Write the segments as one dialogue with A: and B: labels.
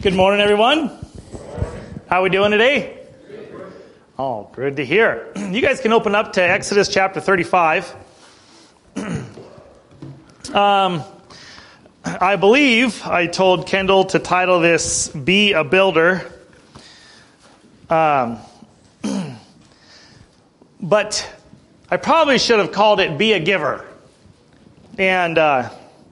A: Good morning, everyone. How are we doing today? Oh, good to hear. You guys can open up to Exodus chapter 35. I believe I told Kendall to title this, Be a Builder. But I probably should have called it Be a Giver. And I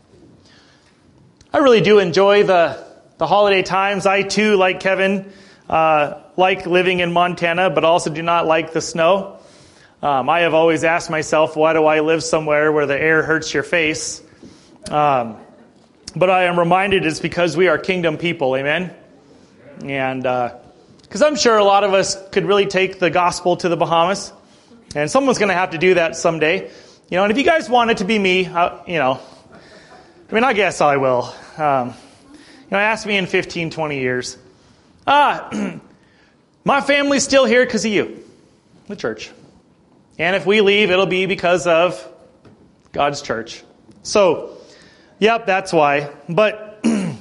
A: really do enjoy the holiday times. I too, like Kevin, like living in Montana, but also do not like the snow. I have always asked myself, why do I live somewhere where the air hurts your face? But I am reminded it's because we are kingdom people, amen? And because I'm sure a lot of us could really take the gospel to the Bahamas, and someone's going to have to do that someday. You know, and if you guys want it to be me, I guess I will. Ask me in 15, 20 years. My family's still here because of you, the church. And if we leave, it'll be because of God's church. So, yep, that's why. But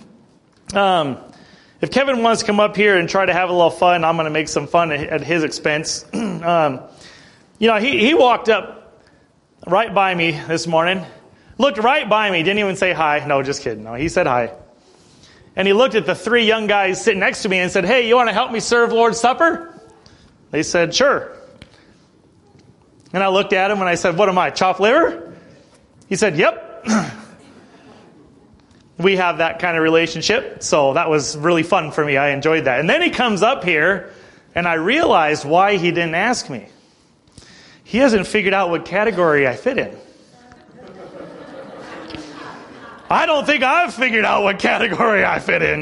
A: if Kevin wants to come up here and try to have a little fun, I'm going to make some fun at his expense. He walked up right by me this morning, looked right by me, didn't even say hi. No, just kidding. No, he said hi. And he looked at the three young guys sitting next to me and said, "Hey, you want to help me serve Lord's Supper?" They said, "Sure." And I looked at him and I said, "What am I, chopped liver?" He said, "Yep." We have that kind of relationship, so that was really fun for me. I enjoyed that. And then he comes up here, and I realized why he didn't ask me. He hasn't figured out what category I fit in. I don't think I've figured out what category I fit in,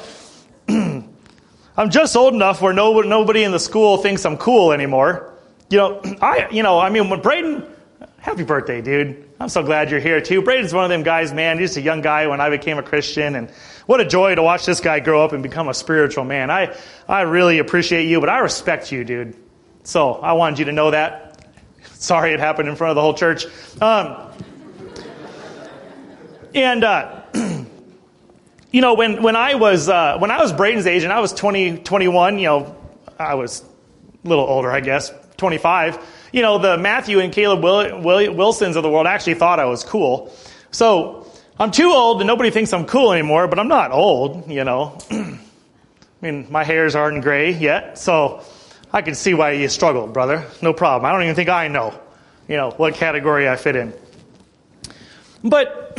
A: I'm just old enough where nobody in the school thinks I'm cool anymore. When Braden, happy birthday, dude. I'm so glad you're here too. Braden's one of them guys, man. He's just a young guy when I became a Christian, and what a joy to watch this guy grow up and become a spiritual man. I really appreciate you, but I respect you, dude. So I wanted you to know that. Sorry it happened in front of the whole church. When I was Braden's age and I was 20, 21, I was a little older, I guess, 25. The Matthew and Caleb Wilsons of the world actually thought I was cool. So I'm too old and nobody thinks I'm cool anymore, but I'm not old, my hairs aren't gray yet, so I can see why you struggled, brother. No problem. I don't even think I know, what category I fit in. But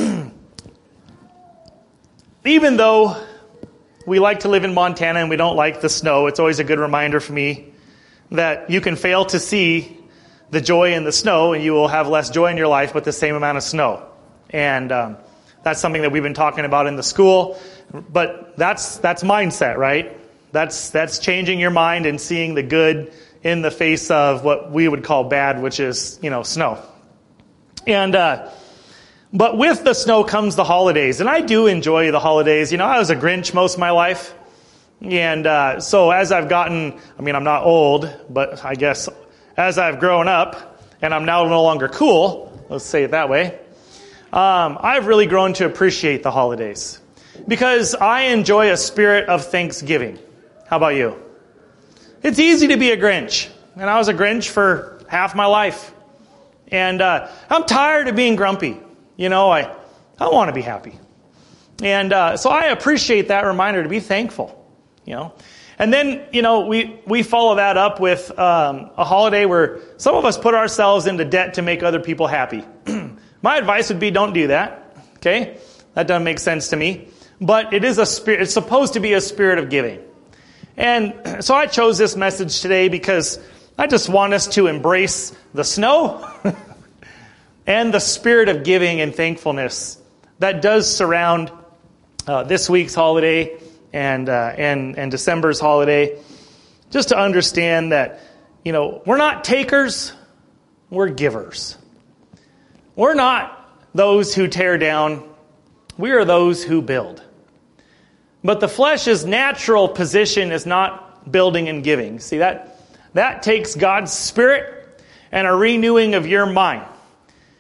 A: even though we like to live in Montana and we don't like the snow, it's always a good reminder for me that you can fail to see the joy in the snow and you will have less joy in your life with the same amount of snow. And that's something that we've been talking about in the school. But that's mindset, right? That's changing your mind and seeing the good in the face of what we would call bad, which is, snow. And but with the snow comes the holidays, and I do enjoy the holidays. I was a Grinch most of my life, and so as I've gotten, I'm not old, but I guess as I've grown up, and I'm now no longer cool, let's say it that way, I've really grown to appreciate the holidays, because I enjoy a spirit of Thanksgiving. How about you? It's easy to be a Grinch, and I was a Grinch for half my life, and I'm tired of being grumpy. I want to be happy. And so I appreciate that reminder to be thankful, And then, we follow that up with a holiday where some of us put ourselves into debt to make other people happy. My advice would be don't do that, okay? That doesn't make sense to me. But it is it's supposed to be a spirit of giving. And so I chose this message today because I just want us to embrace the snow and the spirit of giving and thankfulness that does surround this week's holiday and December's holiday. Just to understand that, we're not takers, we're givers. We're not those who tear down, we are those who build. But the flesh's natural position is not building and giving. See, that takes God's spirit and a renewing of your mind.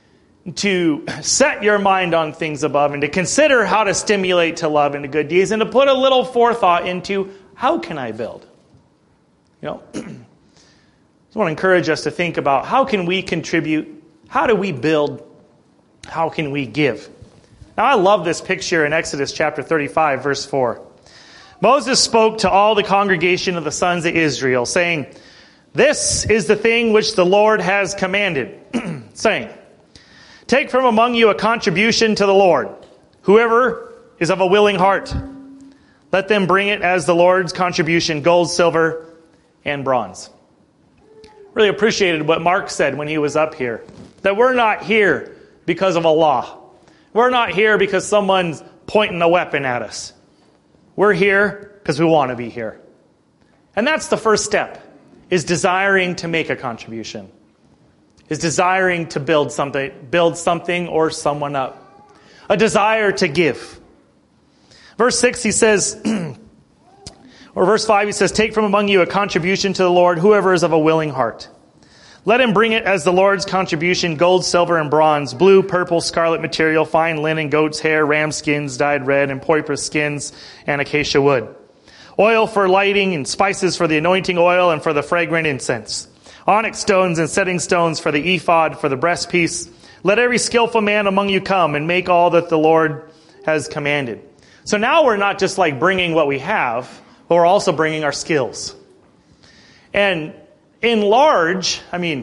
A: to set your mind on things above and to consider how to stimulate to love and to good deeds and to put a little forethought into how can I build? I just want to encourage us to think about how can we contribute? How do we build? How can we give? Now I love this picture in Exodus chapter 35, verse 4. Moses spoke to all the congregation of the sons of Israel, saying, "This is the thing which the Lord has commanded," saying, "Take from among you a contribution to the Lord. Whoever is of a willing heart, let them bring it as the Lord's contribution, gold, silver, and bronze." Really appreciated what Mark said when he was up here, that we're not here because of a law. We're not here because someone's pointing a weapon at us. We're here because we want to be here. And that's the first step, is desiring to make a contribution, is desiring to build something or someone up, a desire to give. Verse 6, he says, or verse 5, he says, "Take from among you a contribution to the Lord, whoever is of a willing heart. Let him bring it as the Lord's contribution, gold, silver, and bronze, blue, purple, scarlet material, fine linen, goat's hair, ram skins dyed red, and porpoise skins, and acacia wood. Oil for lighting, and spices for the anointing oil, and for the fragrant incense. Onyx stones and setting stones for the ephod, for the breastpiece. Let every skillful man among you come and make all that the Lord has commanded." So now we're not just like bringing what we have, but we're also bringing our skills. And in large,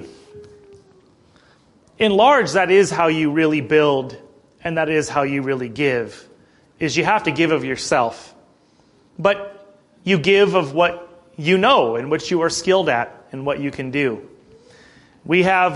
A: that is how you really build, and that is how you really give, is you have to give of yourself. But you give of what you know and what you are skilled at and what you can do. We have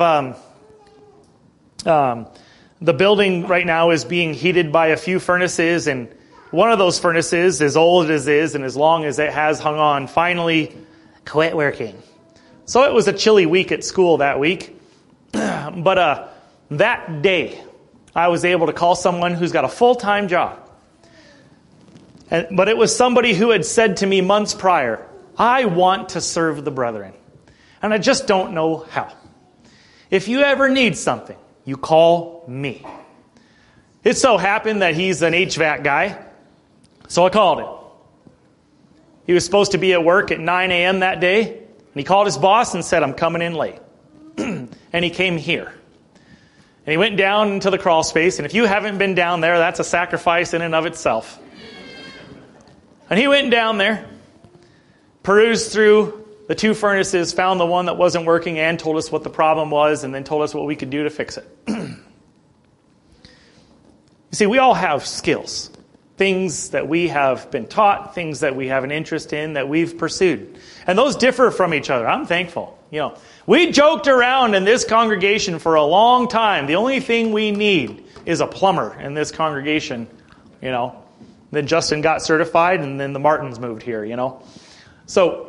A: the building right now is being heated by a few furnaces, and one of those furnaces, as old as it is and as long as it has hung on, finally quit working. So it was a chilly week at school that week. But that day, I was able to call someone who's got a full-time job. But it was somebody who had said to me months prior, "I want to serve the brethren, and I just don't know how. If you ever need something, you call me." It so happened that he's an HVAC guy, so I called him. He was supposed to be at work at 9 a.m. that day, and he called his boss and said, "I'm coming in late." And he came here. And he went down into the crawl space, and if you haven't been down there, that's a sacrifice in and of itself. And he went down there, perused through the two furnaces, found the one that wasn't working, and told us what the problem was, and then told us what we could do to fix it. You see, we all have skills. Things that we have been taught, things that we have an interest in, that we've pursued. And those differ from each other. I'm thankful. We joked around in this congregation for a long time. The only thing we need is a plumber in this congregation, Then Justin got certified, and then the Martins moved here, So,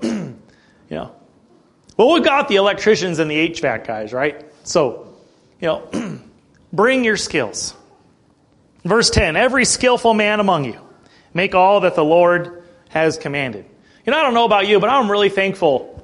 A: well, we got the electricians and the HVAC guys, right? So, bring your skills. Verse 10, "Every skillful man among you, make all that the Lord has commanded." I don't know about you, but I'm really thankful.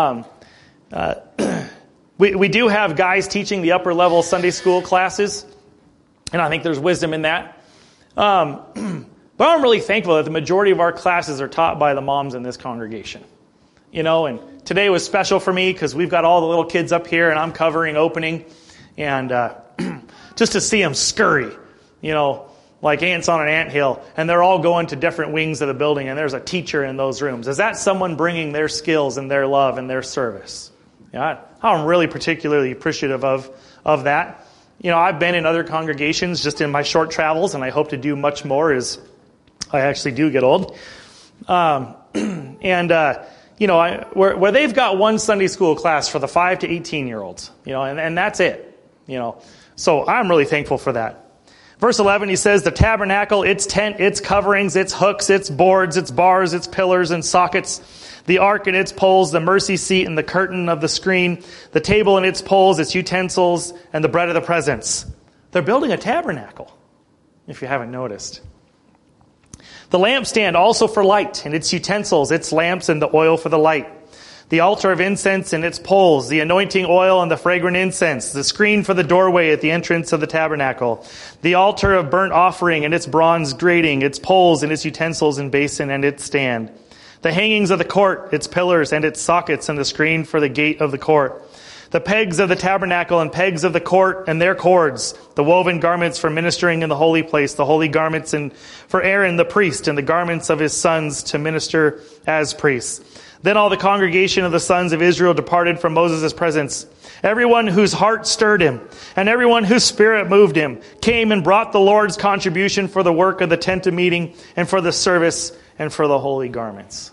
A: We do have guys teaching the upper level Sunday school classes, and I think there's wisdom in that. But I'm really thankful that the majority of our classes are taught by the moms in this congregation. And today was special for me because we've got all the little kids up here, and I'm covering opening, and just to see them scurry, like ants on an anthill, and they're all going to different wings of the building, and there's a teacher in those rooms. Is that someone bringing their skills and their love and their service? I'm really particularly appreciative of that. I've been in other congregations just in my short travels, and I hope to do much more as I actually do get old. Where they've got one Sunday school class for the 5 to 18-year-olds, and that's it. So I'm really thankful for that. Verse 11, he says, "The tabernacle, its tent, its coverings, its hooks, its boards, its bars, its pillars and sockets, the ark and its poles, the mercy seat and the curtain of the screen, the table and its poles, its utensils, and the bread of the presence." They're building a tabernacle, if you haven't noticed. "The lampstand also for light, and its utensils, its lamps, and the oil for the light. the altar of incense and its poles, the anointing oil and the fragrant incense, the screen for the doorway at the entrance of the tabernacle, the altar of burnt offering and its bronze grating, its poles and its utensils and basin and its stand, the hangings of the court, its pillars and its sockets, and the screen for the gate of the court, the pegs of the tabernacle and pegs of the court and their cords, the woven garments for ministering in the holy place, the holy garments and for Aaron the priest, and the garments of his sons to minister as priests. Then all the congregation of the sons of Israel departed from Moses' presence. Everyone whose heart stirred him, and everyone whose spirit moved him, came and brought the Lord's contribution for the work of the tent of meeting, and for the service, and for the holy garments.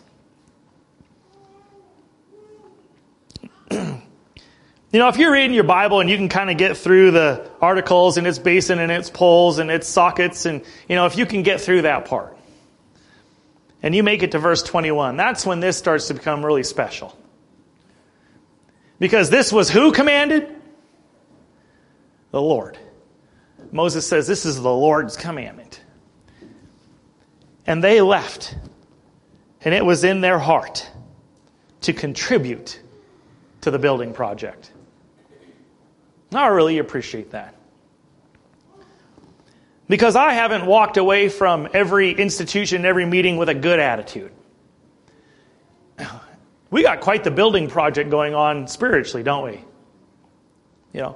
A: You know, if you're reading your Bible and you can kind of get through the articles and its basin and its poles and its sockets, and, you know, if you can get through that part, and you make it to verse 21, that's when this starts to become really special. Because this was who commanded? The Lord. Moses says, this is the Lord's commandment. And they left, and it was in their heart to contribute to the building project. I really appreciate that. Because I haven't walked away from every institution, every meeting with a good attitude. We got quite the building project going on spiritually, don't we? You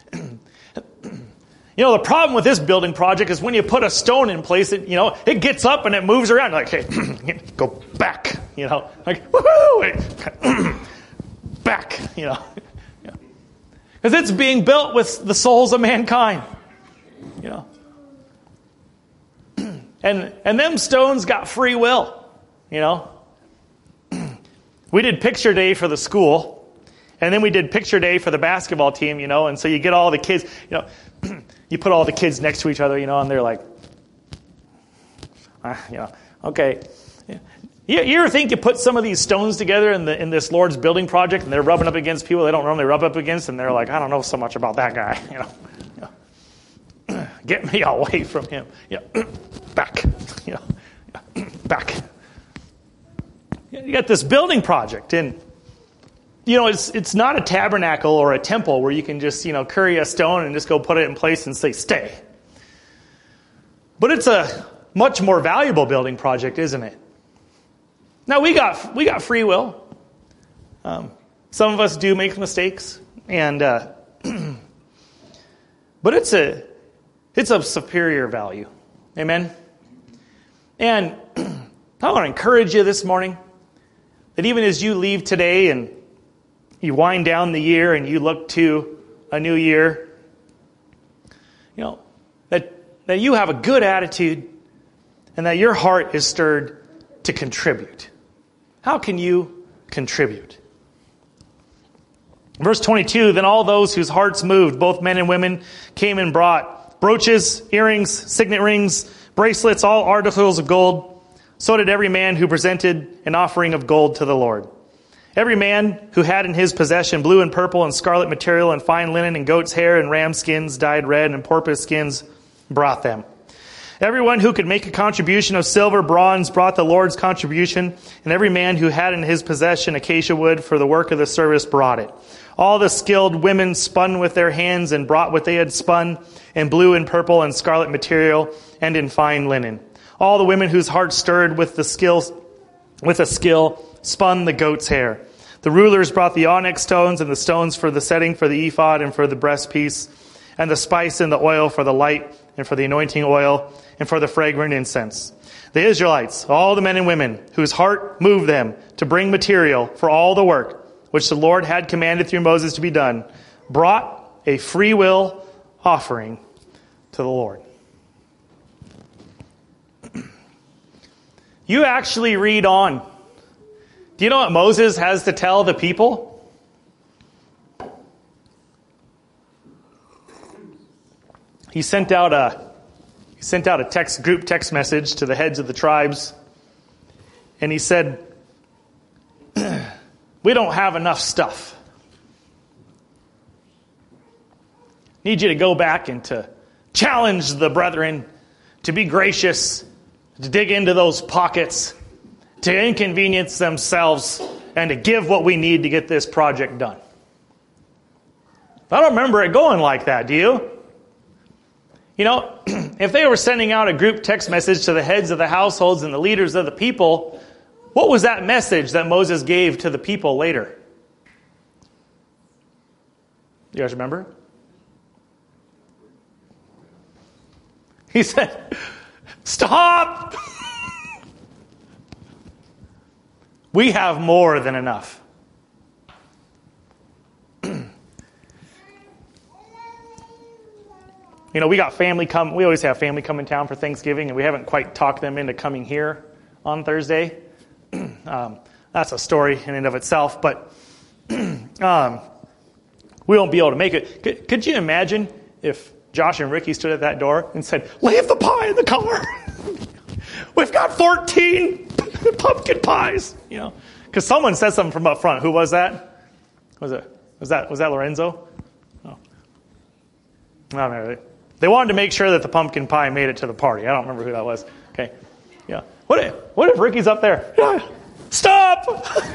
A: know, the problem with this building project is when you put a stone in place, it gets up and it moves around. Like, hey, go back, like, woohoo, back, Because it's being built with the souls of mankind, And them stones got free will, We did picture day for the school, and then we did picture day for the basketball team, and so you get all the kids, you put all the kids next to each other, and they're like, okay. You ever think you put some of these stones together in this Lord's building project, and they're rubbing up against people they don't normally rub up against, and they're like, I don't know so much about that guy, Get me away from him. Back. Back. You got this building project, and it's not a tabernacle or a temple where you can just carry a stone and just go put it in place and say stay. But it's a much more valuable building project, isn't it? Now we got free will. Some of us do make mistakes, and but it's of superior value. Amen? And I want to encourage you this morning that even as you leave today and you wind down the year and you look to a new year, that you have a good attitude and that your heart is stirred to contribute. How can you contribute? Verse 22, then all those whose hearts moved, both men and women, came and brought brooches, earrings, signet rings, bracelets, all articles of gold. So did every man who presented an offering of gold to the Lord. Every man who had in his possession blue and purple and scarlet material and fine linen and goat's hair and ram skins dyed red and porpoise skins brought them. Everyone who could make a contribution of silver, bronze, brought the Lord's contribution, and every man who had in his possession acacia wood for the work of the service brought it. All the skilled women spun with their hands and brought what they had spun in blue and purple and scarlet material and in fine linen. All the women whose hearts stirred with a skill spun the goat's hair. The rulers brought the onyx stones and the stones for the setting for the ephod and for the breastpiece, and the spice and the oil for the light and for the anointing oil and for the fragrant incense. The Israelites, all the men and women whose heart moved them to bring material for all the work which the Lord had commanded through Moses to be done, brought a free will offering to the Lord. You actually read on. Do you know what Moses has to tell the people? He sent out a group text message to the heads of the tribes, and he said, we don't have enough stuff. Need you to go back and to challenge the brethren to be gracious, to dig into those pockets, to inconvenience themselves, and to give what we need to get this project done. I don't remember it going like that, do you? You know, if they were sending out a group text message to the heads of the households and the leaders of the people, what was that message that Moses gave to the people later? You guys remember? He said, stop! We have more than enough. You know, we always have family come in town for Thanksgiving, and we haven't quite talked them into coming here on Thursday. That's a story in and of itself, but we won't be able to make it. Could you imagine if Josh and Ricky stood at that door and said, leave the pie in the car. We've got 14 pumpkin pies, you know, because someone said something from up front. Who was that? Was that Lorenzo? Oh. No, no. They wanted to make sure that the pumpkin pie made it to the party. I don't remember who that was. Okay. Yeah. What if Ricky's up there? Stop!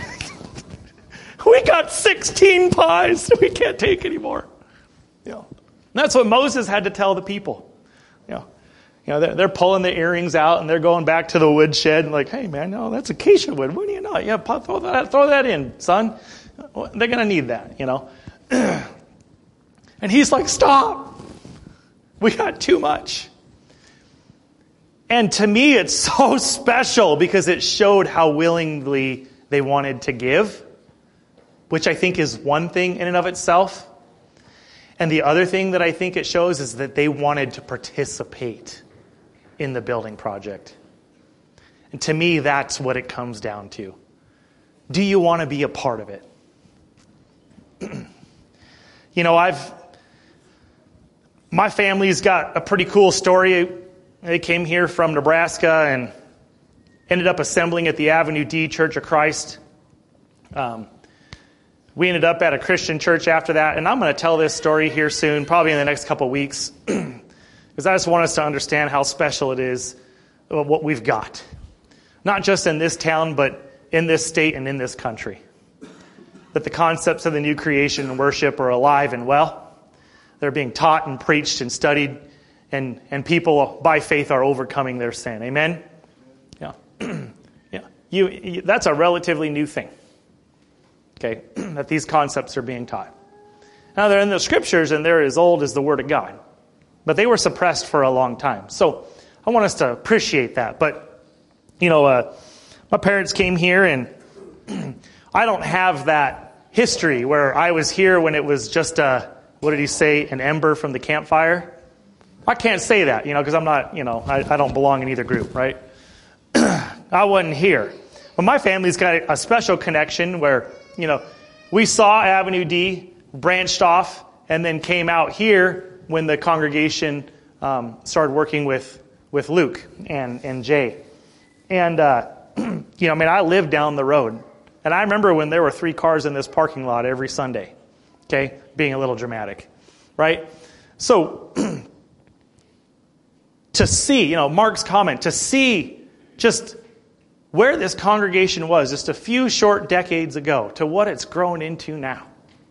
A: We got 16 pies. We can't take any more. You know, that's what Moses had to tell the people. You know, they're pulling the earrings out and they're going back to the woodshed and like, hey man, no, that's acacia wood. What do you know? Yeah, throw that in, son. They're going to need that, you know. And he's like, stop. We got too much. And to me, it's so special because it showed how willingly they wanted to give, which I think is one thing in and of itself. And the other thing that I think it shows is that they wanted to participate in the building project. And to me, that's what it comes down to. Do you want to be a part of it? You know, my family's got a pretty cool story. They came here from Nebraska and ended up assembling at the Avenue D Church of Christ. We ended up at a Christian church after that, and I'm going to tell this story here soon, probably in the next couple of weeks, because I just want us to understand how special it is, what we've got. Not just in this town, but in this state and in this country. That the concepts of the new creation and worship are alive and well. They're being taught and preached and studied, and people by faith are overcoming their sin. Amen? Yeah. Yeah. That's a relatively new thing. Okay, that these concepts are being taught. Now they're in the scriptures and they're as old as the Word of God. But they were suppressed for a long time. So I want us to appreciate that. But, you know, my parents came here and I don't have that history where I was here when it was just what did he say, an ember from the campfire? I can't say that, you know, because I'm not, you know, I don't belong in either group, right? I wasn't here. But my family's got a special connection where, you know, we saw Avenue D, branched off, and then came out here when the congregation started working with Luke and Jay. And, you know, I mean, I lived down the road. And I remember when there were 3 cars in this parking lot every Sunday. Okay? Being a little dramatic. Right? So, to see, you know, Mark's comment, to see just where this congregation was just a few short decades ago to what it's grown into now.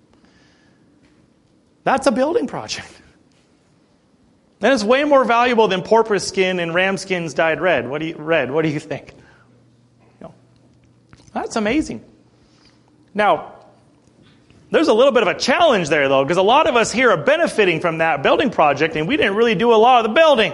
A: That's a building project. And it's way more valuable than porpoise skin and ram skins dyed red. What do you think? You know, that's amazing. Now, there's a little bit of a challenge there, though, because a lot of us here are benefiting from that building project, and we didn't really do a lot of the building.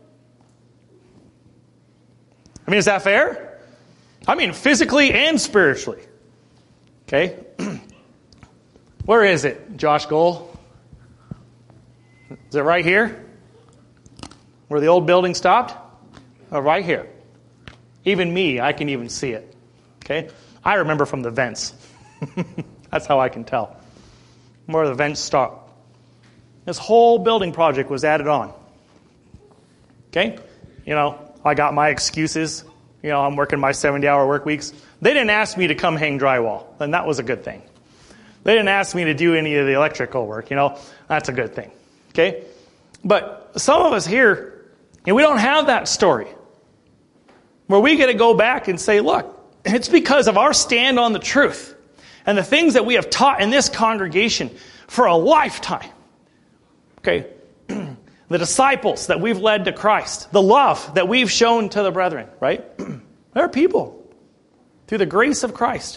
A: I mean, is that fair? I mean, physically and spiritually. Okay? Where is it, Josh Goal? Is it right here? Where the old building stopped? Oh, right here. Even me, I can even see it. Okay? I remember from the vents. That's how I can tell. Where the vents stopped. This whole building project was added on. Okay? You know, I got my excuses. You know, I'm working my 70-hour work weeks. They didn't ask me to come hang drywall, and that was a good thing. They didn't ask me to do any of the electrical work, you know. That's a good thing. Okay? But some of us here, we don't have that story. Where we get to go back and say, look, It's because of our stand on the truth and the things that we have taught in this congregation for a lifetime. Okay, the disciples that we've led to Christ, the love that we've shown to the brethren, right? There are people, through the grace of Christ,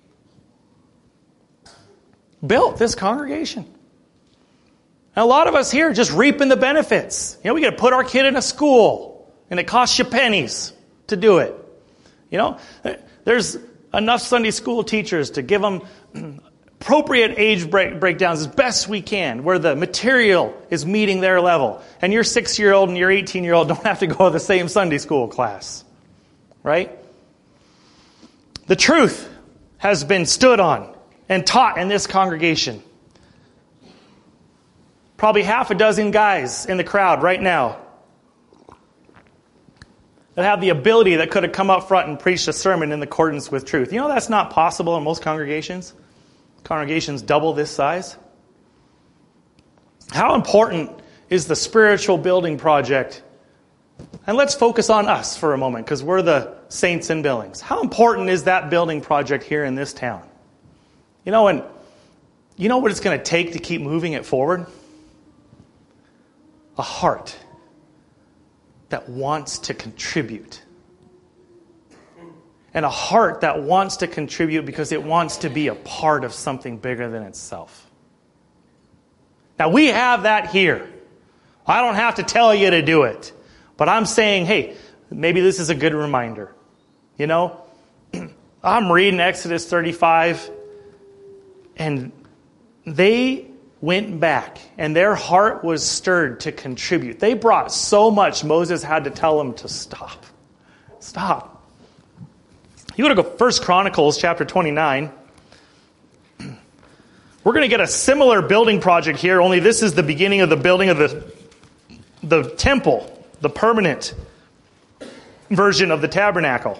A: built this congregation. And a lot of us here just reaping the benefits. We got to put our kid in a school, and it costs you pennies to do it. There's enough Sunday school teachers to give them appropriate age breakdowns as best we can, where the material is meeting their level. And your 6-year-old and your 18-year-old don't have to go to the same Sunday school class. Right? The truth has been stood on and taught in this congregation. Probably half a dozen guys in the crowd right now that have the ability that could have come up front and preached a sermon in accordance with truth. That's not possible in most congregations. Congregations double this size. How important is the spiritual building project? And let's focus on us for a moment, because we're the saints in Billings. How important is that building project here in this town? And you know what it's going to take to keep moving it forward? A heart that wants to contribute. And a heart that wants to contribute because it wants to be a part of something bigger than itself. Now, we have that here. I don't have to tell you to do it. But I'm saying, hey, maybe this is a good reminder. I'm reading Exodus 35, and they went back, and their heart was stirred to contribute. They brought so much, Moses had to tell them to stop. Stop. You want to go 1 Chronicles chapter 29. We're going to get a similar building project here, only this is the beginning of the building of the temple, the permanent version of the tabernacle.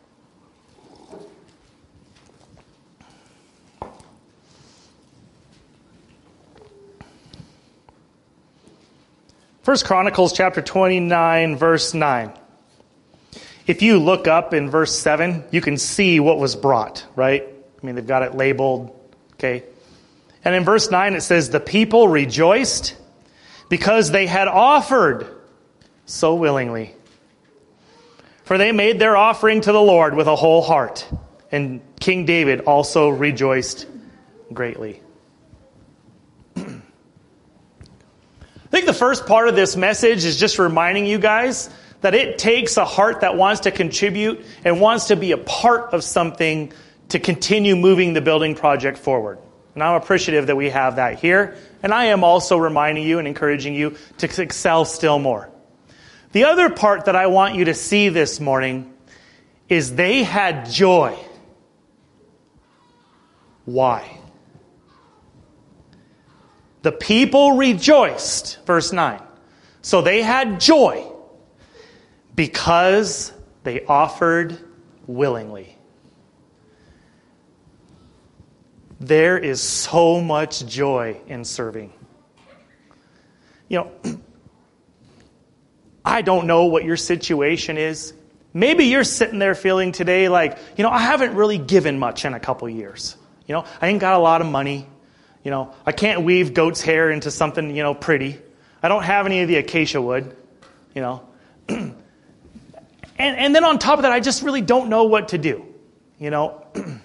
A: First Chronicles chapter 29, verse 9. If you look up in verse 7, you can see what was brought, right? They've got it labeled, okay? And in verse 9 it says, the people rejoiced because they had offered so willingly. For they made their offering to the Lord with a whole heart. And King David also rejoiced greatly. I think the first part of this message is just reminding you guys that it takes a heart that wants to contribute and wants to be a part of something to continue moving the building project forward. And I'm appreciative that we have that here. And I am also reminding you and encouraging you to excel still more. The other part that I want you to see this morning is they had joy. Why? The people rejoiced, verse 9. So they had joy because they offered willingly. There is so much joy in serving. I don't know what your situation is. Maybe you're sitting there feeling today like, I haven't really given much in a couple years. I ain't got a lot of money. I can't weave goat's hair into something, pretty. I don't have any of the acacia wood, And then on top of that, I just really don't know what to do, And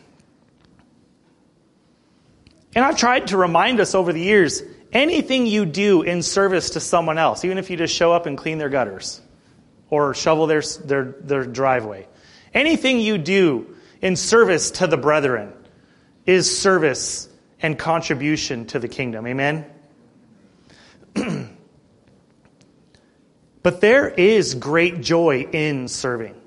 A: I've tried to remind us over the years, anything you do in service to someone else, even if you just show up and clean their gutters or shovel their driveway, anything you do in service to the brethren is service and contribution to the kingdom. Amen? But there is great joy in serving.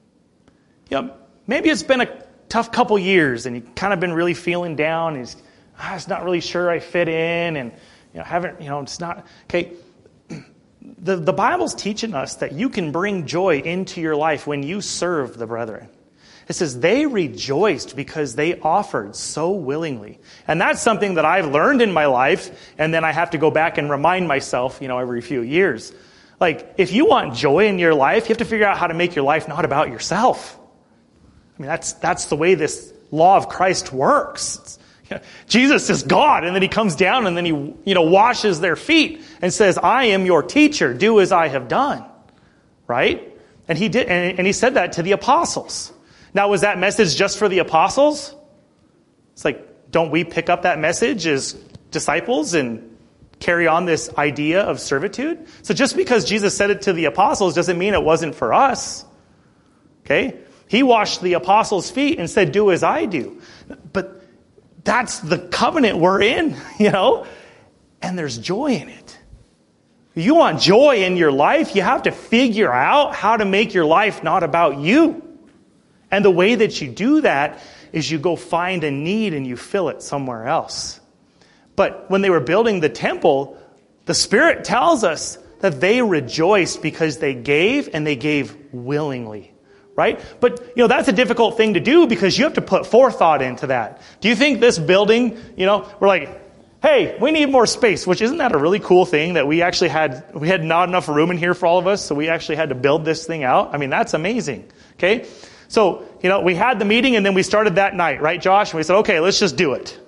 A: Maybe it's been a tough couple years and you've kind of been really feeling down and it's not really sure I fit in and it's not okay. The Bible's teaching us that you can bring joy into your life when you serve the brethren. It says they rejoiced because they offered so willingly. And that's something that I've learned in my life, and then I have to go back and remind myself, every few years. Like, if you want joy in your life, you have to figure out how to make your life not about yourself. mean, that's the way this law of Christ works. Jesus is God, and then he comes down and then he, washes their feet and says, I am your teacher. Do as I have done. Right? And he did, and he said that to the apostles. Now, was that message just for the apostles? It's like, don't we pick up that message as disciples and carry on this idea of servitude? So just because Jesus said it to the apostles doesn't mean it wasn't for us. Okay? He washed the apostles' feet and said, do as I do. But that's the covenant we're in, and there's joy in it. If you want joy in your life, you have to figure out how to make your life not about you. And the way that you do that is you go find a need and you fill it somewhere else. But when they were building the temple, the Spirit tells us that they rejoiced because they gave, and they gave willingly. Right? But, that's a difficult thing to do because you have to put forethought into that. Do you think this building, we're like, hey, we need more space, which isn't that a really cool thing that we had not enough room in here for all of us, so we actually had to build this thing out? I mean, that's amazing. Okay? So, we had the meeting and then we started that night, right, Josh? And we said, okay, let's just do it.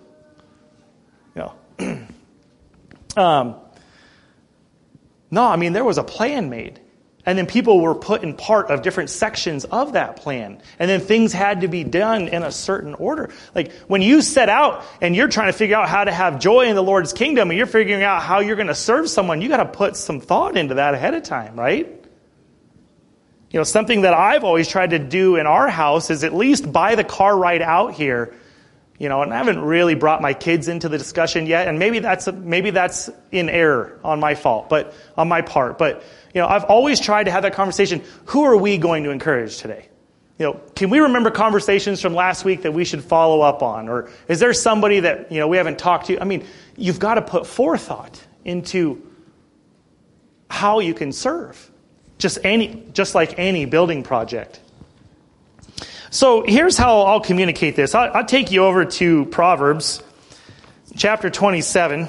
A: There was a plan made. And then people were put in part of different sections of that plan. And then things had to be done in a certain order. Like when you set out and you're trying to figure out how to have joy in the Lord's kingdom and you're figuring out how you're going to serve someone, you got to put some thought into that ahead of time, right? Something that I've always tried to do in our house is at least buy the car ride out here. And I haven't really brought my kids into the discussion yet. And maybe that's in error on my part. But I've always tried to have that conversation. Who are we going to encourage today? Can we remember conversations from last week that we should follow up on? Or is there somebody that, we haven't talked to? I mean, you've got to put forethought into how you can serve. Just like any building project. So here's how I'll communicate this. I'll take you over to Proverbs chapter 27.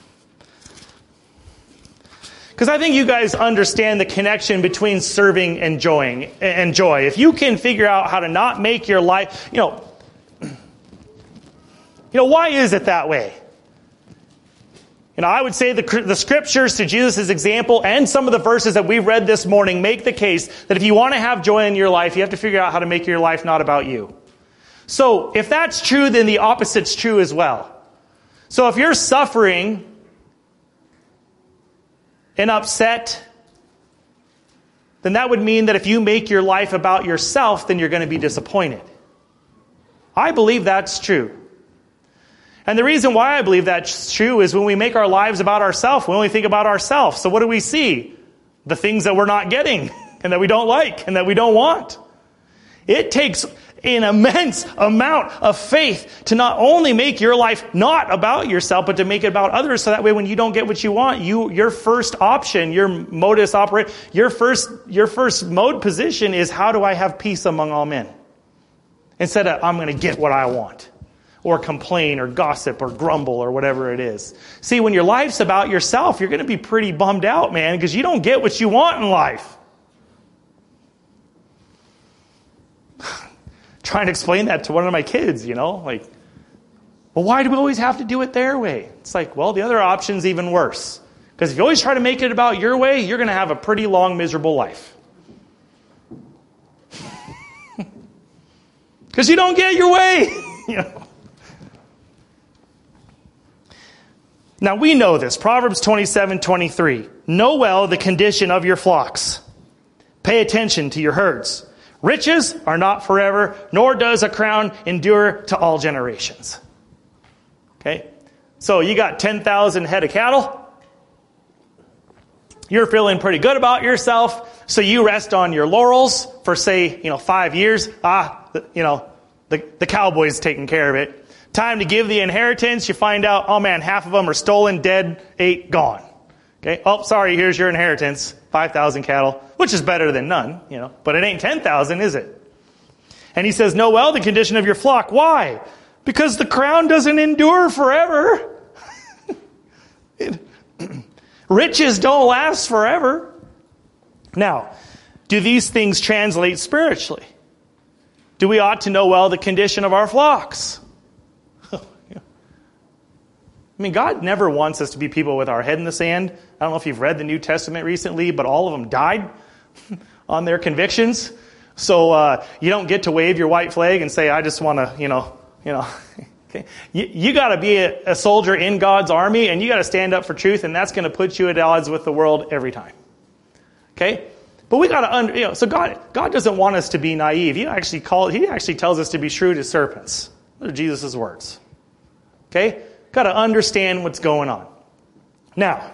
A: Because I think you guys understand the connection between serving and joy. If you can figure out how to not make your life, why is it that way? I would say the scriptures to Jesus' example and some of the verses that we read this morning make the case that if you want to have joy in your life, you have to figure out how to make your life not about you. So if that's true, then the opposite's true as well. So if you're suffering and upset, then that would mean that if you make your life about yourself, then you're going to be disappointed. I believe that's true. And the reason why I believe that's true is when we make our lives about ourselves, we only think about ourselves. So what do we see? The things that we're not getting and that we don't like and that we don't want. It takes an immense amount of faith to not only make your life not about yourself, but to make it about others. So that way when you don't get what you want, your first option, your modus operandi, your first mode position is, how do I have peace among all men? Instead of, I'm going to get what I want. Or complain, or gossip, or grumble, or whatever it is. See, when your life's about yourself, you're going to be pretty bummed out, man, because you don't get what you want in life. Trying to explain that to one of my kids, well, why do we always have to do it their way? It's like, well, the other option's even worse. Because if you always try to make it about your way, you're going to have a pretty long, miserable life. Because you don't get your way, Now we know this. Proverbs 27:23. Know well the condition of your flocks. Pay attention to your herds. Riches are not forever, nor does a crown endure to all generations. Okay? So you got 10,000 head of cattle. You're feeling pretty good about yourself. So you rest on your laurels for, say, 5 years. The cowboy's taking care of it. Time to give the inheritance, you find out, oh man, half of them are stolen, dead, ate, gone. Okay, oh, sorry, here's your inheritance, 5,000 cattle, which is better than none, but it ain't 10,000, is it? And he says, know well the condition of your flock. Why? Because the crown doesn't endure forever. Riches don't last forever. Now, do these things translate spiritually? Do we ought to know well the condition of our flocks? I mean, God never wants us to be people with our head in the sand. I don't know if you've read the New Testament recently, but all of them died on their convictions. So you don't get to wave your white flag and say, I just want to, Okay. You got to be a soldier in God's army, and you got to stand up for truth, and that's going to put you at odds with the world every time. Okay? But we got to, so God doesn't want us to be naive. He actually tells us to be shrewd as serpents. Those are Jesus' words. Okay? Got to understand what's going on. Now,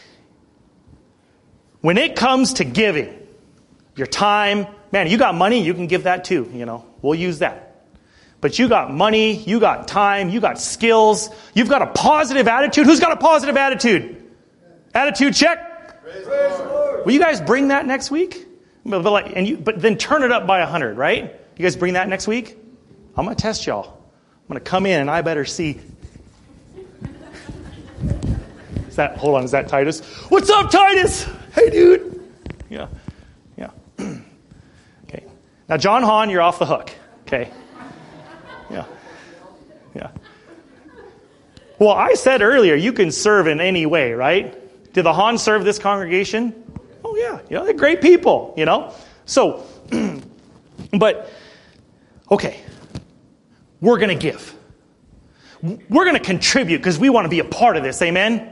A: when it comes to giving, your time, man, you got money, you can give that too, We'll use that. But you got money, you got time, you got skills, you've got a positive attitude. Who's got a positive attitude? Attitude check. Praise the Lord. Will you guys bring that next week? But then turn it up by 100, right? You guys bring that next week? I'm going to test y'all. I'm going to come in and I better see. Hold on, is that Titus? What's up, Titus? Hey, dude. Yeah. Okay. Now, John Hahn, you're off the hook. Okay. Yeah. Well, I said earlier, you can serve in any way, right? Did the Hahn serve this congregation? Oh, yeah. They're great people, So, but, okay. We're going to give. We're going to contribute because we want to be a part of this. Amen?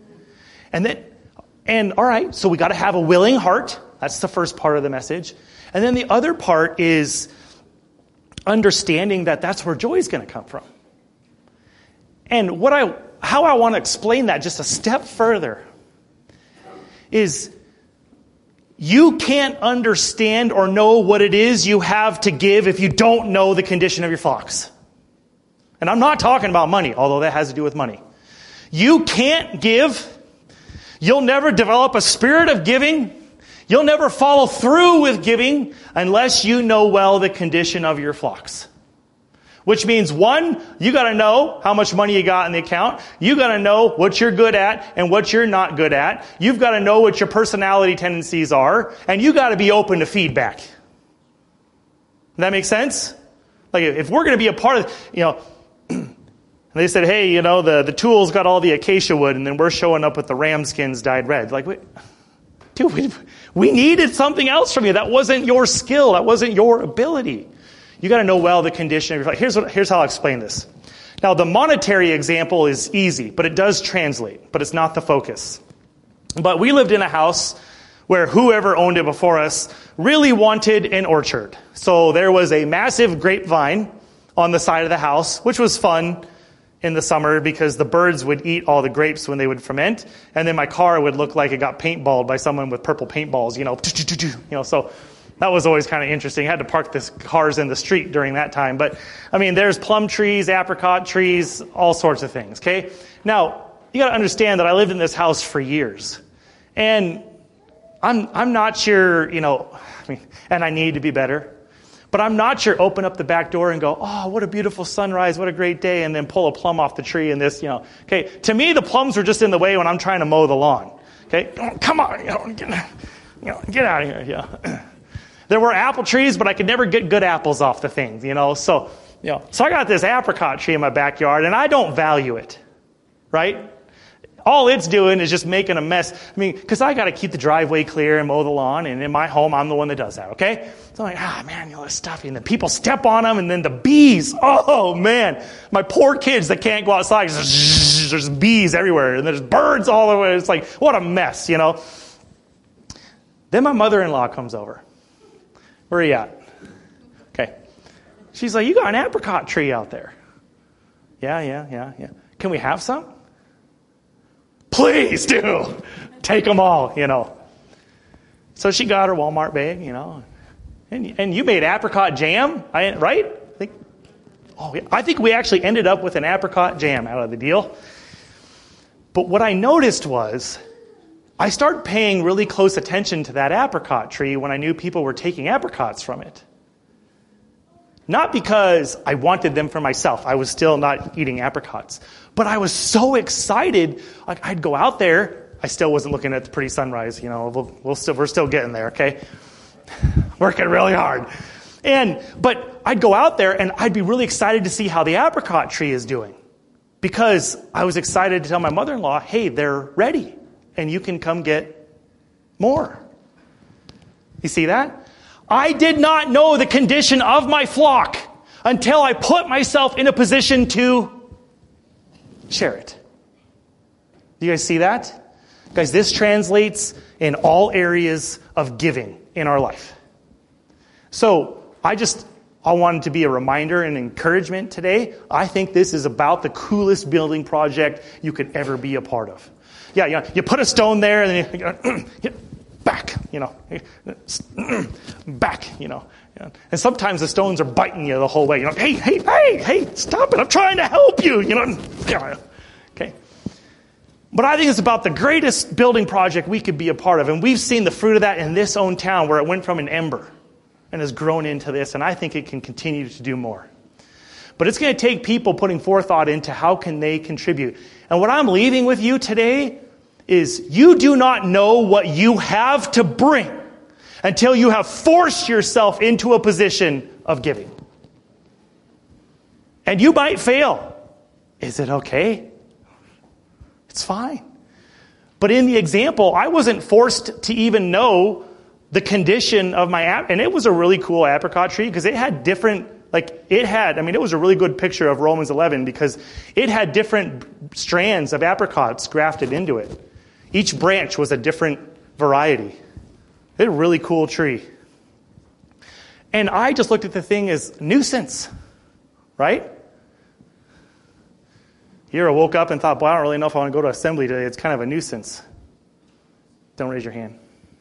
A: And all right, so we got to have a willing heart. That's the first part of the message. And then the other part is understanding that that's where joy is going to come from. And how I want to explain that just a step further is you can't understand or know what it is you have to give if you don't know the condition of your flocks. And I'm not talking about money, although that has to do with money. You can't give. You'll never develop a spirit of giving. You'll never follow through with giving unless you know well the condition of your flocks. Which means, one, you got to know how much money you got in the account. You got to know what you're good at and what you're not good at. You've got to know what your personality tendencies are. And you got to be open to feedback. Does that make sense? Like, if we're going to be a part of, they said, hey, the tool's got all the acacia wood, and then we're showing up with the ram skins dyed red. Like, wait, dude, we needed something else from you. That wasn't your skill. That wasn't your ability. You got to know well the condition of your life. Here's how I'll explain this. Now, the monetary example is easy, but it does translate, but it's not the focus. But we lived in a house where whoever owned it before us really wanted an orchard. So there was a massive grapevine on the side of the house, which was fun in the summer because the birds would eat all the grapes when they would ferment. And then my car would look like it got paintballed by someone with purple paintballs, so that was always kind of interesting. I had to park the cars in the street during that time. But, there's plum trees, apricot trees, all sorts of things, okay? Now, you got to understand that I lived in this house for years. And I'm not sure, and I need to be better. But I'm not sure open up the back door and go, oh, what a beautiful sunrise, what a great day, and then pull a plum off the tree and this, Okay, to me, the plums were just in the way when I'm trying to mow the lawn. Okay, come on, get out of here, There were apple trees, but I could never get good apples off the things, So I got this apricot tree in my backyard, and I don't value it, right? All it's doing is just making a mess. Because I got to keep the driveway clear and mow the lawn, and in my home, I'm the one that does that, okay? So I'm like, man, this stuff. And then people step on them, and then the bees. Oh, man. My poor kids that can't go outside. There's bees everywhere, and there's birds all over. It's like, what a mess, Then my mother-in-law comes over. Where are you at? Okay. She's like, you got an apricot tree out there. Yeah. Can we have some? Please do. Take them all, So she got her Walmart bag, And you made apricot jam, right? I think we actually ended up with an apricot jam out of the deal. But what I noticed was I started paying really close attention to that apricot tree when I knew people were taking apricots from it. Not because I wanted them for myself. I was still not eating apricots. But I was so excited. Like, I'd go out there. I still wasn't looking at the pretty sunrise. We're still getting there, okay? Working really hard. But I'd go out there and I'd be really excited to see how the apricot tree is doing. Because I was excited to tell my mother-in-law, hey, they're ready. And you can come get more. You see that? I did not know the condition of my flock until I put myself in a position to share it. Do you guys see that? Guys, this translates in all areas of giving in our life. So I wanted to be a reminder and encouragement today. I think this is about the coolest building project you could ever be a part of. Yeah, you put a stone there and then you back, back, And sometimes the stones are biting you the whole way. Hey, stop it. I'm trying to help you, Okay. But I think it's about the greatest building project we could be a part of. And we've seen the fruit of that in this own town where it went from an ember and has grown into this, and I think it can continue to do more. But it's going to take people putting forethought into how can they contribute. And what I'm leaving with you today is you do not know what you have to bring until you have forced yourself into a position of giving. And you might fail. Is it okay? It's fine. But in the example, I wasn't forced to even know the condition of my and it was a really cool apricot tree because it had different, it was a really good picture of Romans 11 because it had different strands of apricots grafted into it. Each branch was a different variety. It was a really cool tree. And I just looked at the thing as nuisance, right? You ever woke up and thought, boy, I don't really know if I want to go to assembly today. It's kind of a nuisance. Don't raise your hand.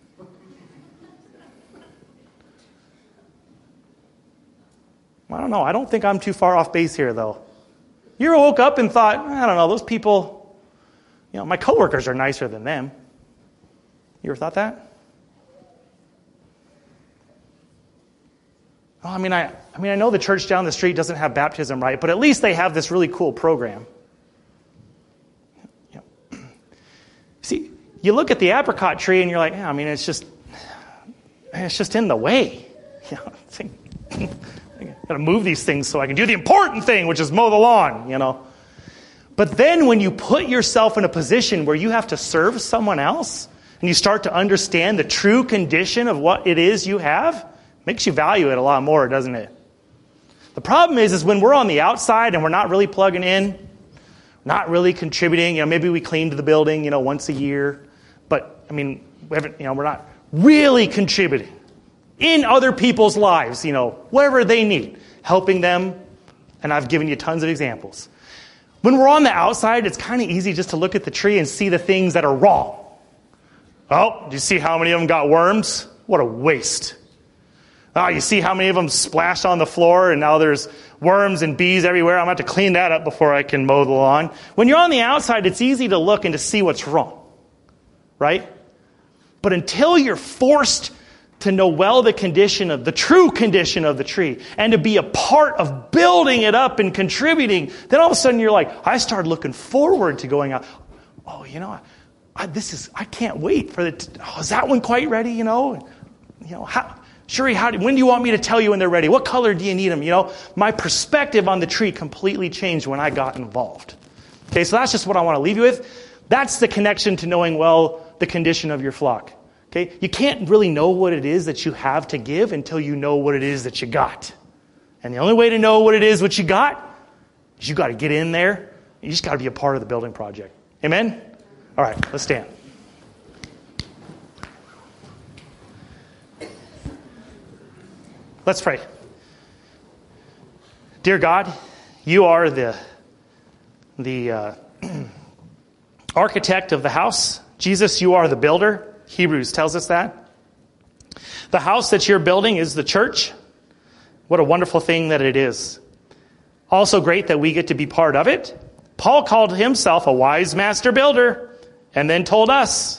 A: I don't know. I don't think I'm too far off base here, though. You ever woke up and thought, I don't know, those people, my coworkers are nicer than them. You ever thought that? Oh, I know the church down the street doesn't have baptism, right? But at least they have this really cool program. See, you look at the apricot tree and you're like, it's just in the way. I got to move these things so I can do the important thing, which is mow the lawn, But then when you put yourself in a position where you have to serve someone else and you start to understand the true condition of what it is you have, it makes you value it a lot more, doesn't it? The problem is when we're on the outside and we're not really plugging in, not really contributing, maybe we clean the building, once a year, but we're not really contributing in other people's lives, whatever they need, helping them, and I've given you tons of examples. When we're on the outside, it's kind of easy just to look at the tree and see the things that are wrong. Oh, do you see how many of them got worms? What a waste. Oh, you see how many of them splashed on the floor and now there's worms and bees everywhere. I'm going to have to clean that up before I can mow the lawn. When you're on the outside, it's easy to look and to see what's wrong, right? But until you're forced to know well the true condition of the tree and to be a part of building it up and contributing, then all of a sudden you're like, I started looking forward to going out. Oh, I can't wait for is that one quite ready? Sherry, when do you want me to tell you when they're ready? What color do you need them? My perspective on the tree completely changed when I got involved. Okay, so that's just what I want to leave you with. That's the connection to knowing well the condition of your flock. Okay, you can't really know what it is that you have to give until you know what it is that you got. And the only way to know what it is what you got is you got to get in there. You just got to be a part of the building project. Amen? All right, let's stand. Let's pray. Dear God, you are the architect of the house. Jesus, you are the builder. Hebrews tells us that. The house that you're building is the church. What a wonderful thing that it is. Also great that we get to be part of it. Paul called himself a wise master builder and then told us,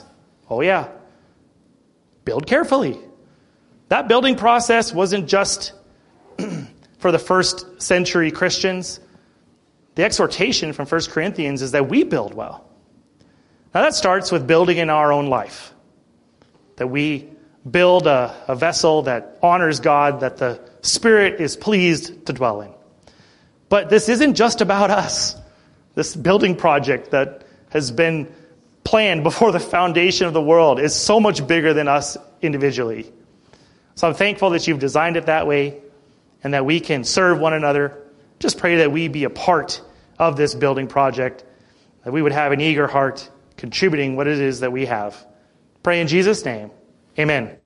A: build carefully. That building process wasn't just for the first century Christians. The exhortation from 1 Corinthians is that we build well. Now that starts with building in our own life. That we build a vessel that honors God, that the Spirit is pleased to dwell in. But this isn't just about us. This building project that has been planned before the foundation of the world is so much bigger than us individually. So I'm thankful that you've designed it that way and that we can serve one another. Just pray that we be a part of this building project, that we would have an eager heart contributing what it is that we have. Pray in Jesus' name. Amen.